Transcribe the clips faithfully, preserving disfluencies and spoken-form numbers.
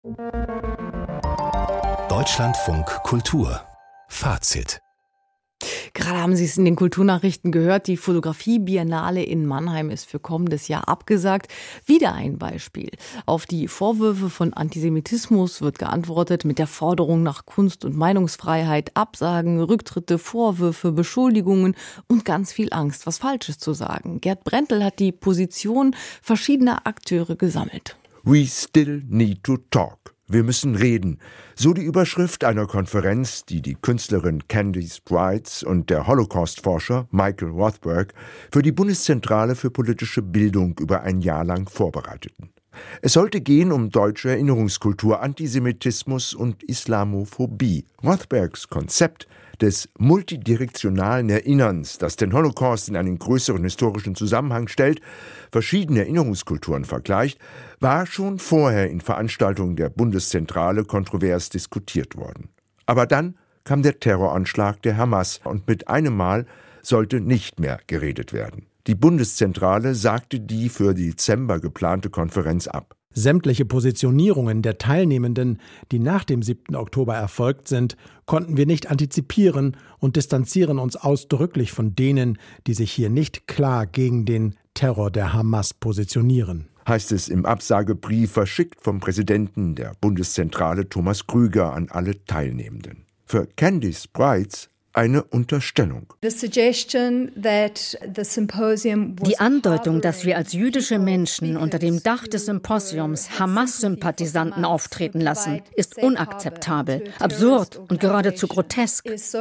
Deutschlandfunk Kultur Fazit. Gerade haben Sie es in den Kulturnachrichten gehört, die Fotografie-Biennale in Mannheim ist für kommendes Jahr abgesagt. Wieder ein Beispiel. Auf die Vorwürfe von Antisemitismus wird geantwortet mit der Forderung nach Kunst- und Meinungsfreiheit, Absagen, Rücktritte, Vorwürfe, Beschuldigungen und ganz viel Angst, was Falsches zu sagen. Gerd Brendel hat die Position verschiedener Akteure gesammelt. We still need to talk. Wir müssen reden. So die Überschrift einer Konferenz, die die Künstlerin Candice Brights und der Holocaust-Forscher Michael Rothberg für die Bundeszentrale für politische Bildung über ein Jahr lang vorbereiteten. Es sollte gehen um deutsche Erinnerungskultur, Antisemitismus und Islamophobie. Rothbergs Konzept des multidirektionalen Erinnerns, das den Holocaust in einen größeren historischen Zusammenhang stellt, verschiedene Erinnerungskulturen vergleicht, war schon vorher in Veranstaltungen der Bundeszentrale kontrovers diskutiert worden. Aber dann kam der Terroranschlag der Hamas und mit einem Mal sollte nicht mehr geredet werden. Die Bundeszentrale sagte die für Dezember geplante Konferenz ab. Sämtliche Positionierungen der Teilnehmenden, die nach dem siebten Oktober erfolgt sind, konnten wir nicht antizipieren und distanzieren uns ausdrücklich von denen, die sich hier nicht klar gegen den Terror der Hamas positionieren. Heißt es im Absagebrief, verschickt vom Präsidenten der Bundeszentrale Thomas Krüger an alle Teilnehmenden. Für Candice Brights eine Unterstellung. Die Andeutung, dass wir als jüdische Menschen unter dem Dach des Symposiums Hamas-Sympathisanten auftreten lassen, ist unakzeptabel, absurd und geradezu grotesk.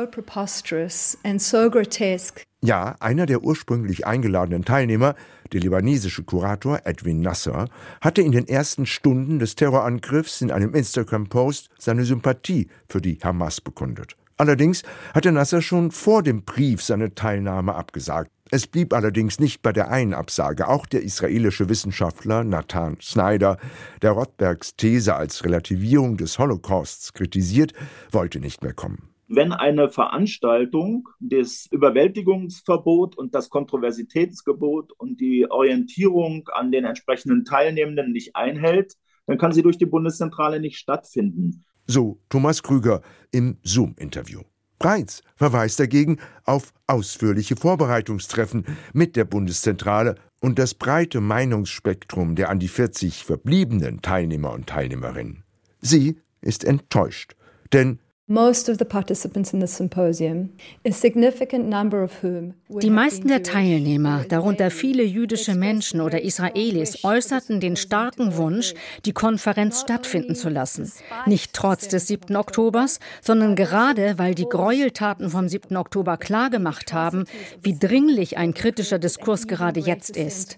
Ja, einer der ursprünglich eingeladenen Teilnehmer, der libanesische Kurator Edwin Nasser, hatte in den ersten Stunden des Terrorangriffs in einem Instagram-Post seine Sympathie für die Hamas bekundet. Allerdings hatte Nasser schon vor dem Brief seine Teilnahme abgesagt. Es blieb allerdings nicht bei der einen Absage. Auch der israelische Wissenschaftler Nathan Snyder, der Rothbergs These als Relativierung des Holocausts kritisiert, wollte nicht mehr kommen. Wenn eine Veranstaltung das Überwältigungsverbot und das Kontroversitätsgebot und die Orientierung an den entsprechenden Teilnehmenden nicht einhält, dann kann sie durch die Bundeszentrale nicht stattfinden. So Thomas Krüger im Zoom-Interview. Brights verweist dagegen auf ausführliche Vorbereitungstreffen mit der Bundeszentrale und das breite Meinungsspektrum der an die vierzig verbliebenen Teilnehmer und Teilnehmerinnen. Sie ist enttäuscht, denn Die meisten der Teilnehmer, darunter viele jüdische Menschen oder Israelis, äußerten den starken Wunsch, die Konferenz stattfinden zu lassen. Nicht trotz des siebten Oktobers, sondern gerade, weil die Gräueltaten vom siebten Oktober klargemacht haben, wie dringlich ein kritischer Diskurs gerade jetzt ist.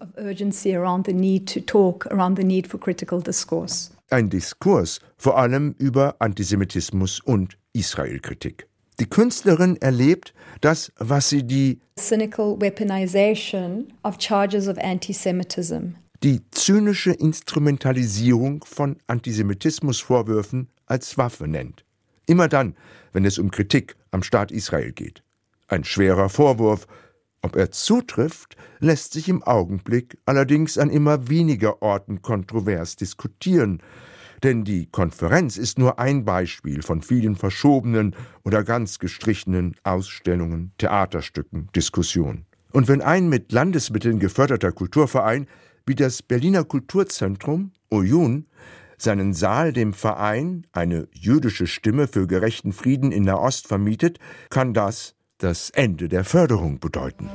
Ein Diskurs vor allem über Antisemitismus und Israelkritik. Die Künstlerin erlebt das, was sie die Cynical weaponization of charges of antisemitism. die zynische Instrumentalisierung von Antisemitismusvorwürfen als Waffe nennt. Immer dann, wenn es um Kritik am Staat Israel geht. Ein schwerer Vorwurf. Ob er zutrifft, lässt sich im Augenblick allerdings an immer weniger Orten kontrovers diskutieren. Denn die Konferenz ist nur ein Beispiel von vielen verschobenen oder ganz gestrichenen Ausstellungen, Theaterstücken, Diskussionen. Und wenn ein mit Landesmitteln geförderter Kulturverein wie das Berliner Kulturzentrum Oyun seinen Saal dem Verein Eine jüdische Stimme für gerechten Frieden in Nahost vermietet, kann das das Ende der Förderung bedeuten.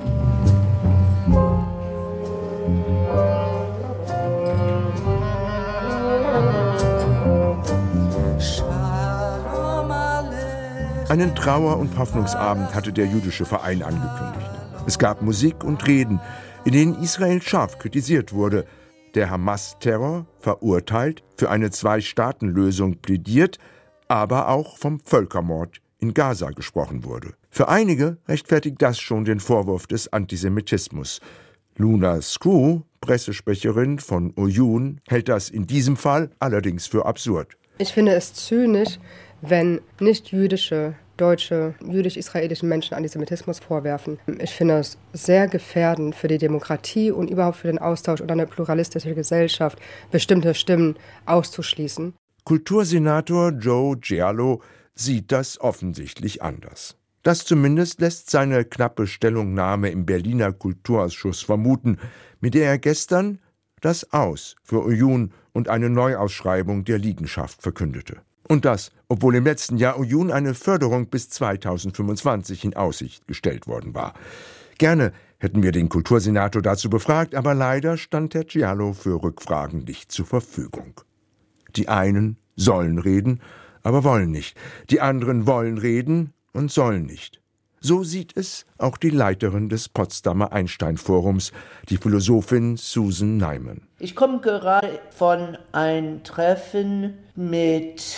Einen Trauer- und Hoffnungsabend hatte der jüdische Verein angekündigt. Es gab Musik und Reden, in denen Israel scharf kritisiert wurde, der Hamas-Terror verurteilt, für eine Zwei-Staaten-Lösung plädiert, aber auch vom Völkermord in Gaza gesprochen wurde. Für einige rechtfertigt das schon den Vorwurf des Antisemitismus. Luna Screw, Pressesprecherin von Oyun, hält das in diesem Fall allerdings für absurd. Ich finde es zynisch, wenn nicht-jüdische, deutsche, jüdisch-israelische Menschen Antisemitismus vorwerfen. Ich finde es sehr gefährdend für die Demokratie und überhaupt für den Austausch und eine pluralistische Gesellschaft, bestimmte Stimmen auszuschließen. Kultursenator Joe Giallo sieht das offensichtlich anders. Das zumindest lässt seine knappe Stellungnahme im Berliner Kulturausschuss vermuten, mit der er gestern das Aus für Oyun und eine Neuausschreibung der Liegenschaft verkündete. Und das, obwohl im letzten Jahr Oyun eine Förderung bis zweitausendfünfundzwanzig in Aussicht gestellt worden war. Gerne hätten wir den Kultursenator dazu befragt, aber leider stand Herr Giallo für Rückfragen nicht zur Verfügung. Die einen sollen reden, aber wollen nicht. Die anderen wollen reden und sollen nicht. So sieht es auch die Leiterin des Potsdamer Einstein-Forums, die Philosophin Susan Neiman. Ich komme gerade von einem Treffen mit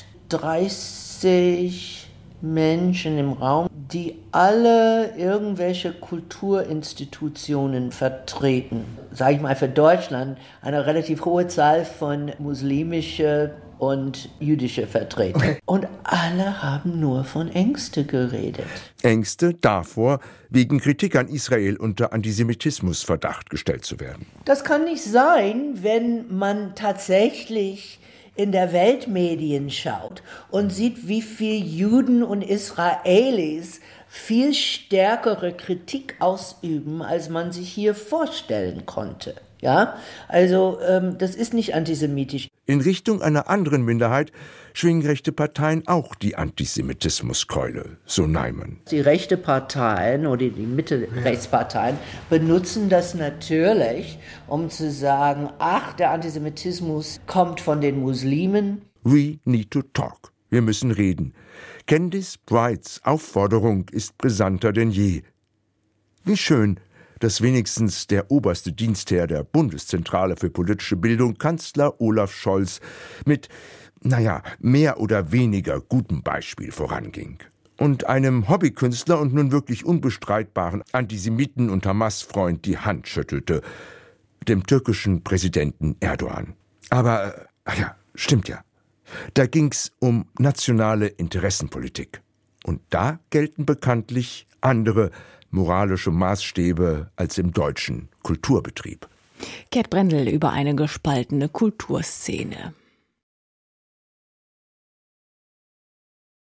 dreißig Menschen im Raum, die alle irgendwelche Kulturinstitutionen vertreten. Sage ich mal für Deutschland eine relativ hohe Zahl von muslimischen und jüdische Vertreter. Und alle haben nur von Ängste geredet. Ängste davor, wegen Kritik an Israel unter Antisemitismusverdacht gestellt zu werden. Das kann nicht sein, wenn man tatsächlich in der Weltmedien schaut und sieht, wie viel Juden und Israelis viel stärkere Kritik ausüben, als man sich hier vorstellen konnte. Ja, also ähm, das ist nicht antisemitisch. In Richtung einer anderen Minderheit schwingen rechte Parteien auch die Antisemitismuskeule, so Neiman. Die rechte Parteien oder die Mitte-Rechtsparteien benutzen das natürlich, um zu sagen, ach, der Antisemitismus kommt von den Muslimen. We need to talk. Wir müssen reden. Candice Brights Aufforderung ist brisanter denn je. Wie schön, dass wenigstens der oberste Dienstherr der Bundeszentrale für politische Bildung, Kanzler Olaf Scholz, mit, naja, mehr oder weniger gutem Beispiel voranging. Und einem Hobbykünstler und nun wirklich unbestreitbaren Antisemiten und Hamas-Freund die Hand schüttelte, dem türkischen Präsidenten Erdogan. Aber, äh, ja, stimmt ja. Da ging's um nationale Interessenpolitik. Und da gelten bekanntlich andere moralische Maßstäbe als im deutschen Kulturbetrieb. Gerd Brendel über eine gespaltene Kulturszene.